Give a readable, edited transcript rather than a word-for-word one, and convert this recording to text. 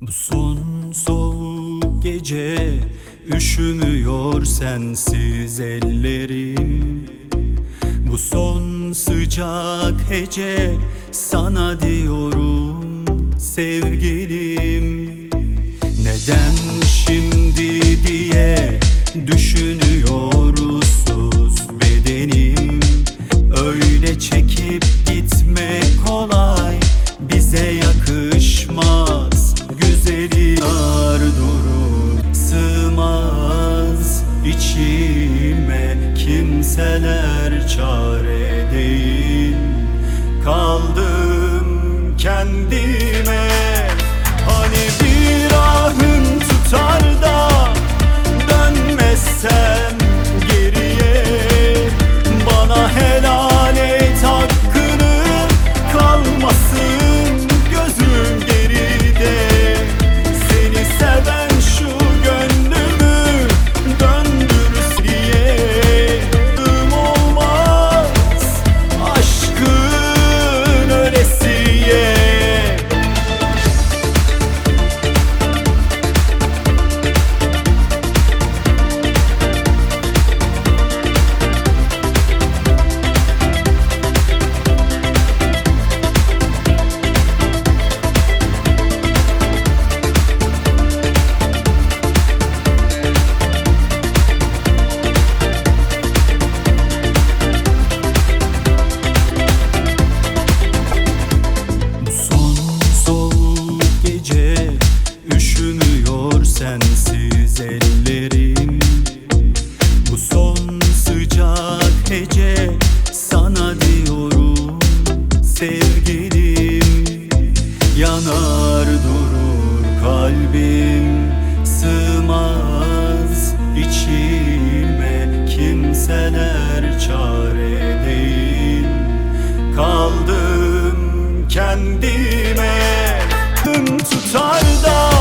Bu son soğuk gece üşümüyor sensiz ellerim. Bu son sıcak hece sana diyorum sevgilim. Neden şimdi diye düşünüyor ruhsuz bedenim. Öyle çekip gitmek kolay, bize yakışmaz güzelim. Durur sığmaz içime, kimseler çare değil. Kaldım kendime. Hani bir ahın tutar da dönmezsem geriye, bana helal et hakkını, kalmasın gözüm geride. Seni seven şu gönlümü döndür diye. Olmaz aşkın ölesiye. Üşümüyor sensiz ellerim. Bu son sıcak hece sana diyorum sevgilim. Yanar durur kalbim, sığmaz içime, kimseler çare değil. Kaldım kendime. Tutar da